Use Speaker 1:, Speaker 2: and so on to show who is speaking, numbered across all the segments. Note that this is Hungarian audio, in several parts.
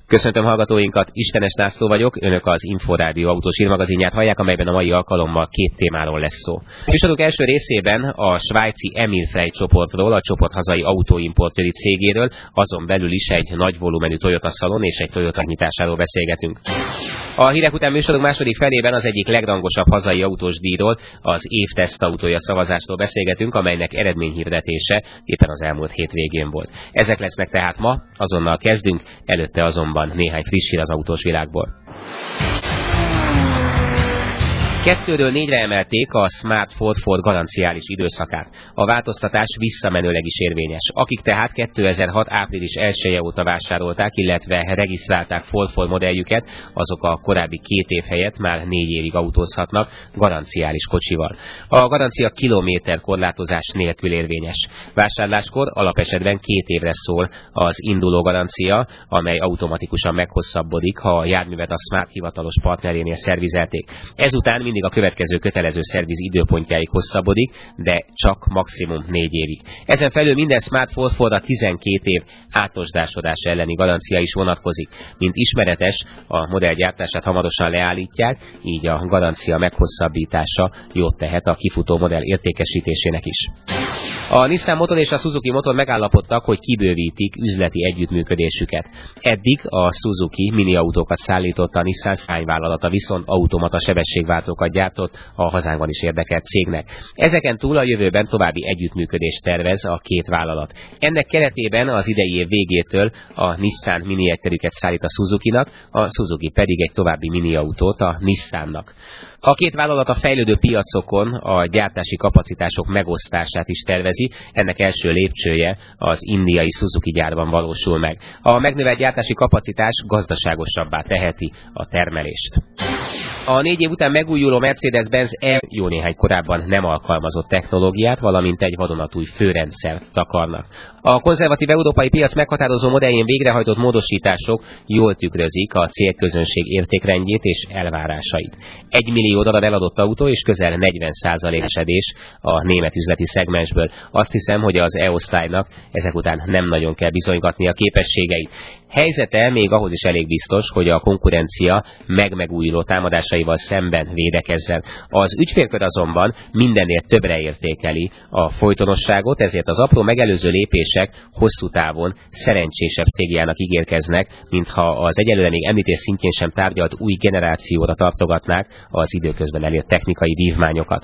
Speaker 1: Köszöntöm hallgatóinkat, Istenes László vagyok, önök az Inforádió autós hírmagazinját hallják, amelyben a mai alkalommal két témáról lesz szó. Műsorunk első részében a svájci Emil Frey csoportról, a csoport hazai autóimportőri cégéről, azon belül is egy nagy volumenű Toyota szalon és egy Toyota nyitásáról beszélgetünk. A hírek után műsorunk második felében az egyik legrangosabb hazai autós díjról, az év tesztautója szavazásról beszélgetünk, amelynek eredményhirdetése éppen az elmúlt hétvégén volt. Ezek lesznek tehát ma, azonnal kezdünk, előtte azonban néhány friss hír az autós világból. 2-ről 4-re emelték a Smart Ford garanciális időszakát. A változtatás visszamenőleg is érvényes. Akik tehát 2006. április 1-je óta vásárolták, illetve regisztrálták Ford modelljüket, azok a korábbi 2 év helyett már 4 évig autózhatnak garanciális kocsival. A garancia kilométerkorlátozás nélkül érvényes. Vásárláskor alapesetben 2 évre szól az induló garancia, amely automatikusan meghosszabbodik, ha a járművet a Smart hivatalos partnerénél szervizelték. Ezután mindig a következő kötelező szerviz időpontjáig hosszabbodik, de csak maximum 4 évig. Ezen felül minden Smart Fordra 12 év átosdásodás elleni garancia is vonatkozik. Mint ismeretes, a modell gyártását hamarosan leállítják, így a garancia meghosszabbítása jót tehet a kifutó modell értékesítésének is. A Nissan Motor és a Suzuki Motor megállapodtak, hogy kibővítik üzleti együttműködésüket. Eddig a Suzuki miniautókat szállította, a Nissan szárnyvállalata viszont automata sebességváltókat gyártott a hazánkban is érdekelt cégnek. Ezeken túl a jövőben további együttműködést tervez a két vállalat. Ennek keretében az idei év végétől a Nissan mini egyterüket szállít a Suzukinak, a Suzuki pedig egy további miniautót a Nissannak. A két vállalat a fejlődő piacokon a gyártási kapacitások megosztását is tervezi, ennek első lépcsője az indiai Suzuki gyárban valósul meg. A megnövelt gyártási kapacitás gazdaságosabbá teheti a termelést. A 4 év után megújuló Mercedes-Benz jó néhány korábban nem alkalmazott technológiát, valamint egy vadonatúj főrendszert takarnak. A konzervatív európai piac meghatározó modelljén végrehajtott módosítások jól tükrözik a célközönség értékrendjét és elvárásait. 1 millió darab eladott autó és közel 40% esedés a német üzleti szegmensből. Azt hiszem, hogy az E-osztálynak ezek után nem nagyon kell bizonygatni a képességeit. Helyzete még ahhoz is elég biztos, hogy a konkurencia megújuló támadásaival szemben védekezzen. Az ügyfélkör azonban mindennél többre értékeli a folytonosságot, ezért az apró megelőző lépések hosszú távon szerencsésebb stratégiának ígérkeznek, mintha az egyelőre még említés szintjén sem tárgyalt új generációra tartogatnák az időközben elért technikai vívmányokat.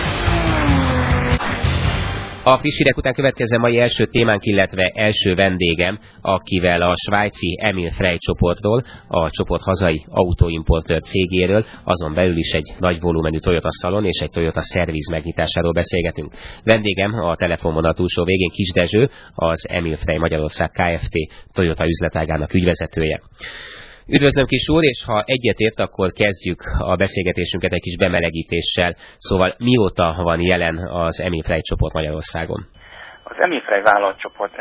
Speaker 1: A friss hírek után következzen mai első témánk, illetve első vendégem, akivel a svájci Emil Frey csoportról, a csoport hazai autóimportőr cégéről, azon belül is egy nagy volumenű Toyota szalon és egy Toyota szerviz megnyitásáról beszélgetünk. Vendégem a telefonvonal túlsó végén Kis Dezső, az Emil Frey Magyarország Kft. Toyota üzletágának ügyvezetője. Üdvözlöm, Kis úr, és ha egyetért, akkor kezdjük a beszélgetésünket egy kis bemelegítéssel. Szóval mióta van jelen az Emil Frey csoport Magyarországon?
Speaker 2: Az Emil Frey vállalatcsoport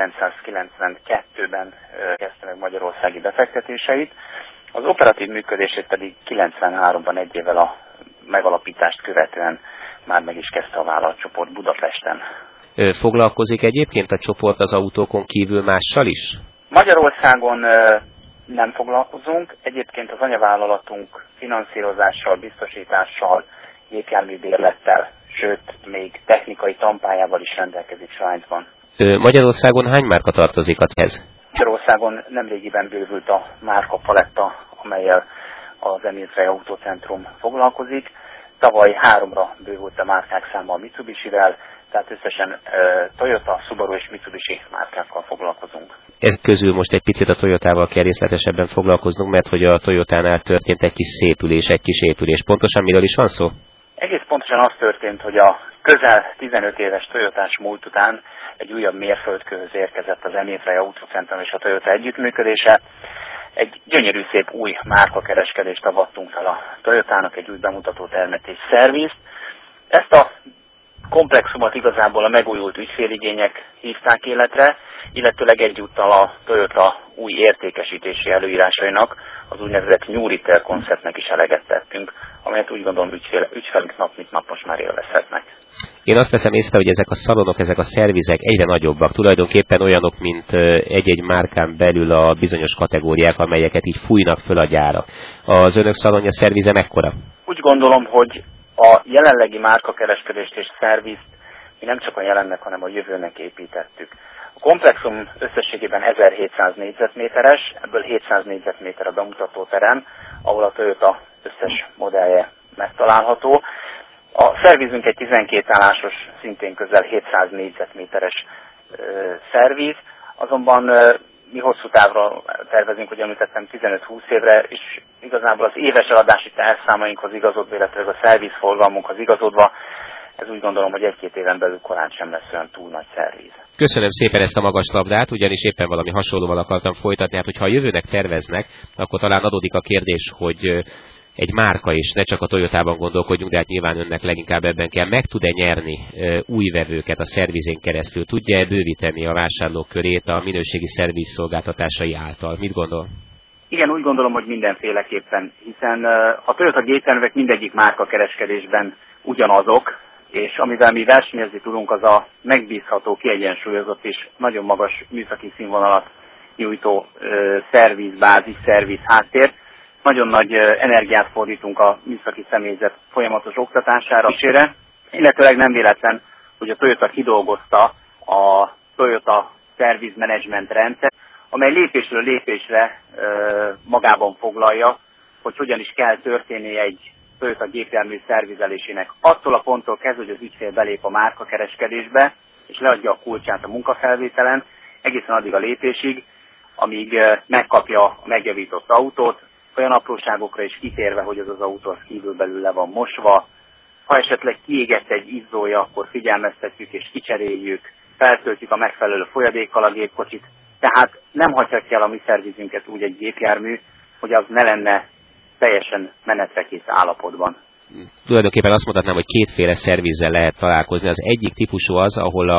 Speaker 2: 1992-ben kezdte meg magyarországi befektetéseit, az operatív működését pedig 93-ban egy évvel a megalapítást követően már meg is kezdte a vállalatcsoport Budapesten.
Speaker 1: Foglalkozik egyébként a csoport az autókon kívül mással is?
Speaker 2: Magyarországon nem foglalkozunk. Egyébként az anyavállalatunk finanszírozással, biztosítással, gépjárműbérlettel, sőt, még technikai tampájával is rendelkezik Svájcban.
Speaker 1: Magyarországon hány márka tartozik a céghez?
Speaker 2: Magyarországon nemrégiben bővült a márka paletta, amellyel az Emil Frey Autócentrum foglalkozik. Tavaly 3-ra bővült a márkák száma a Mitsubishi-vel, tehát összesen Toyota, Subaru és Mitsubishi márkákkal foglalkozunk.
Speaker 1: Ez közül most egy picit a Toyotával kell részletesebben foglalkoznunk, mert hogy a Toyotánál történt egy kis szépülés, egy kis épülés. Pontosan miről is van szó?
Speaker 2: Egész pontosan az történt, hogy a közel 15 éves Toyotás múlt után egy újabb mérföldkőhöz érkezett az Emil Frey Autócentrum és a Toyota együttműködése. Egy gyönyörű szép új márkakereskedést avattunk fel a Toyotának, egy új bemutató termet és szervizt. Ezt a komplexumot igazából a megújult ügyféligények hívták életre, illetőleg egyúttal a Toyota új értékesítési előírásainak, az úgynevezett New Retail konceptnek is eleget tettünk, amelyet úgy gondolom ügyfelünk nap mint nap most már élvezhetnek.
Speaker 1: Én azt veszem észre, hogy ezek a szalonok, ezek a szervizek egyre nagyobbak, tulajdonképpen olyanok, mint egy-egy márkán belül a bizonyos kategóriák, amelyeket így fújnak föl a gyárak. Az önök szalonja, szervize mekkora?
Speaker 2: Úgy gondolom, hogy a jelenlegi márkakereskedést és szervizt mi nem csak a jelennek, hanem a jövőnek építettük. A komplexum összességében 1700 négyzetméteres, ebből 700 négyzetméter a bemutatóterem, ahol a Toyota összes modellje megtalálható. A szervizünk egy 12 állásos, szintén közel 700 négyzetméteres szerviz, azonban mi hosszú távra tervezünk, hogy említettem 15-20 évre, és igazából az éves eladási tervszámainkhoz igazodva, illetve a szervizforgalmunkhoz igazodva, ez úgy gondolom, hogy 1-2 éven belül korán sem lesz olyan túl nagy szerviz.
Speaker 1: Köszönöm szépen ezt a magas labdát, ugyanis éppen valami hasonlóval akartam folytatni. Hát, hogyha a jövőnek terveznek, akkor talán adódik a kérdés, hogy egy márka is, ne csak a Toyotában gondolkodjunk, de hát nyilván önnek leginkább ebben kell, meg tud-e nyerni új vevőket a szervizén keresztül? Tudja-e bővíteni a vásárlók körét a minőségi szervizszolgáltatásai által? Mit gondol?
Speaker 2: Igen, úgy gondolom, hogy mindenféleképpen, hiszen a Toyota gépjárművek mindegyik márkakereskedésben ugyanazok, és amivel mi versenyezni tudunk, az a megbízható, kiegyensúlyozott és nagyon magas műszaki színvonalat nyújtó szervizbázis, szerviz háttér. Nagyon nagy energiát fordítunk a műszaki személyzet folyamatos oktatására, illetőleg nem véletlen, hogy a Toyota kidolgozta a Toyota Service Management rendszer, amely lépésről lépésre magában foglalja, hogy hogyan is kell történnie egy Toyota gépjármű szervizelésének. Attól a ponttól kezdve, hogy az ügyfél belép a márkakereskedésbe, és leadja a kulcsát a munkafelvételen, egészen addig a lépésig, amíg megkapja a megjavított autót, olyan apróságokra is kitérve, hogy az autó kívülbelül le van mosva. Ha esetleg kiégett egy izzója, akkor figyelmeztetjük és kicseréljük, feltöltjük a megfelelő folyadékkal a gépkocsit. Tehát nem hagyhatja el a mi szervizünket úgy egy gépjármű, hogy az ne lenne teljesen menetrekész állapotban.
Speaker 1: Tulajdonképpen azt mondhatnám, hogy kétféle szervizzel lehet találkozni. Az egyik típusú az, ahol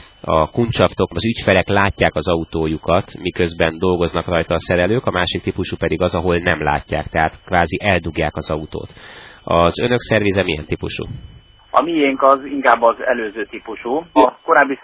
Speaker 1: a kuncsaftok, az ügyfelek látják az autójukat, miközben dolgoznak rajta a szerelők, a másik típusú pedig az, ahol nem látják, tehát kvázi eldugják az autót. Az önök szervize milyen típusú?
Speaker 2: A miénk az inkább az előző típusú. A korábbi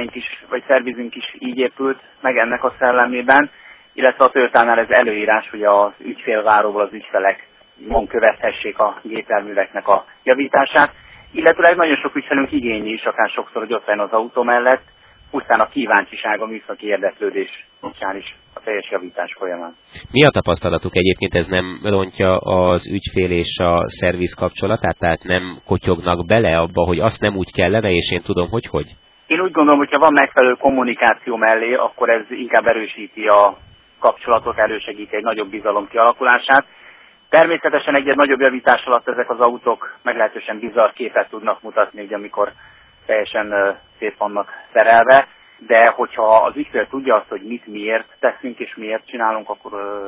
Speaker 2: szervizünk is így épült meg ennek a szellemében, illetve a Toyotánál ez előírás, hogy az ügyfélváróból az ügyfelek nyomon követhessék a gépjárműveknek a javítását, illetve nagyon sok ügyfelünk igényli is, akár sokszor, hogy ott legyen az autó mellett, pusztán a kíváncsiság, a műszaki érdeklődés kapcsán is a teljes javítás folyamán.
Speaker 1: Mi a tapasztalatuk egyébként? Ez nem rontja az ügyfél és a szerviz kapcsolatát? Tehát nem kotyognak bele abba, hogy azt nem úgy kellene, és én tudom, hogy?
Speaker 2: Én úgy gondolom, hogy ha van megfelelő kommunikáció mellé, akkor ez inkább erősíti a kapcsolatot, elősegíti egy nagyobb bizalom kialakulását. Természetesen egy nagyobb javítás alatt ezek az autók meglehetősen bizarr képet tudnak mutatni, ugye, amikor teljesen szét vannak szerelve, de hogyha az ügyfél tudja azt, hogy mit miért teszünk és miért csinálunk, akkor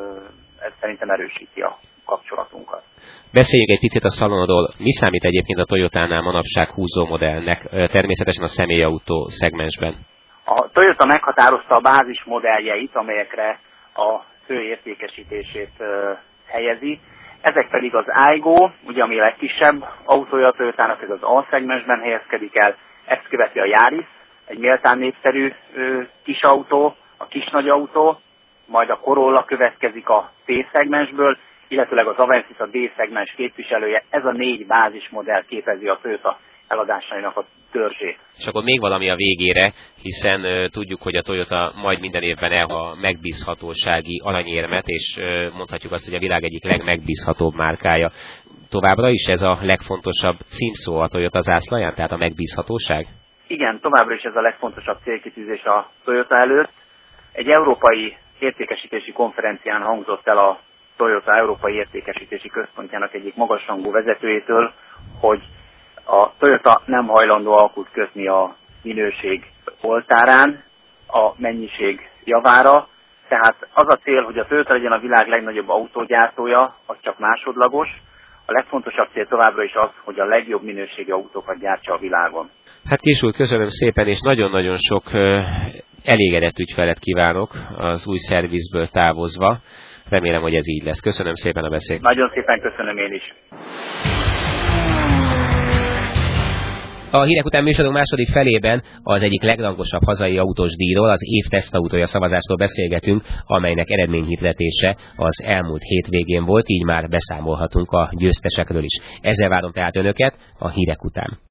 Speaker 2: ez szerintem erősíti a kapcsolatunkat.
Speaker 1: Beszéljünk egy picit a szalonodról. Mi számít egyébként a Toyotánál manapság húzó modellnek, természetesen a személyautó szegmensben?
Speaker 2: A Toyota meghatározta a bázis modelljeit, amelyekre a fő értékesítését helyezi. Ezek pedig az Aygo, ugye ami a legkisebb autója a Toyotának, ez az A-szegmensben helyezkedik el, ezt követi a Yaris, egy méltán népszerű kis autó, a kis-nagy autó, majd a Corolla következik a C-szegmensből, illetőleg az Avensis a D-szegmens képviselője. Ez a 4 bázismodell képezi a Toyota eladásainak a törzsét.
Speaker 1: És akkor még valami a végére, hiszen tudjuk, hogy a Toyota majd minden évben a megbízhatósági aranyérmet, és mondhatjuk azt, hogy a világ egyik legmegbízhatóbb márkája. Továbbra is ez a legfontosabb címszó a Toyota zászlaján, tehát a megbízhatóság?
Speaker 2: Igen, továbbra is ez a legfontosabb célkitűzés a Toyota előtt. Egy európai értékesítési konferencián hangzott el a Toyota Európai Értékesítési Központjának egyik magasrangú vezetőjétől, hogy a Toyota nem hajlandó alkut kötni a minőség oltárán, a mennyiség javára, tehát az a cél, hogy a Toyota legyen a világ legnagyobb autógyártója, az csak másodlagos. A legfontosabb cél továbbra is az, hogy a legjobb minőségű autókat gyártsa a világon.
Speaker 1: Hát Kiss úr, köszönöm szépen, és nagyon-nagyon sok elégedett ügyfelet kívánok az új szervizből távozva. Remélem, hogy ez így lesz. Köszönöm szépen a beszélgetést.
Speaker 2: Nagyon szépen köszönöm én is.
Speaker 1: A hírek után műsorunk második felében az egyik legrangosabb hazai autós díjról, az év tesztautója szavazásról beszélgetünk, amelynek eredményhirdetése az elmúlt hétvégén volt, így már beszámolhatunk a győztesekről is. Ezzel várom tehát önöket a hírek után.